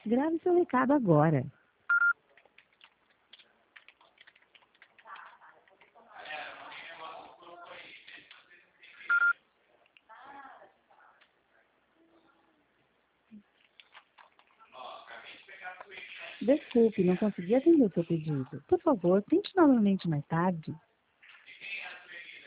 Grave seu recado agora. Desculpe, não consegui atender o seu pedido. Por favor, tente novamente mais tarde.